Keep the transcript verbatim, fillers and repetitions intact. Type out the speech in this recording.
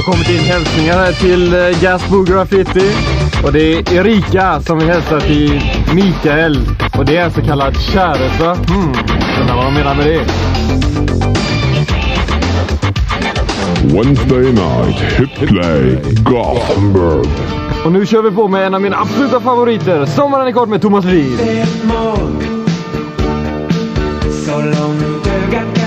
har kommit in hälsningar här till uh, Gasbo Graffiti. Och det är Erika som vill hälsa till Mikael. Och det är en så kallad käresa. Hmm, undrar vad de menar med det. Wednesday night hit play Gothenburg. Och nu kör vi på med en av mina absoluta favoriter. Sommaren är kort med Thomas Liv. Så långt ögat